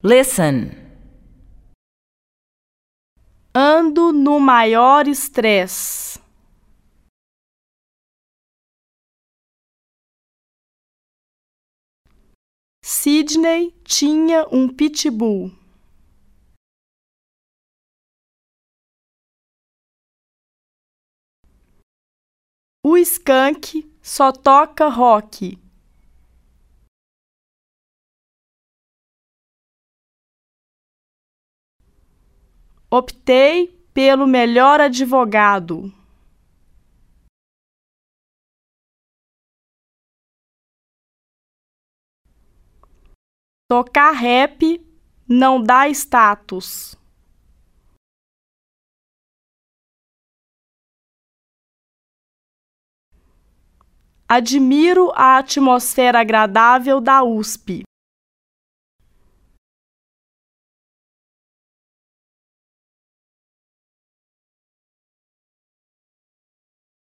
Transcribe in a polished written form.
Listen. Ando no maior estresse. Sidney tinha um pitbull. O skunk só toca rock. Optei pelo melhor advogado. Tocar rap não dá status. Admiro a atmosfera agradável da USP.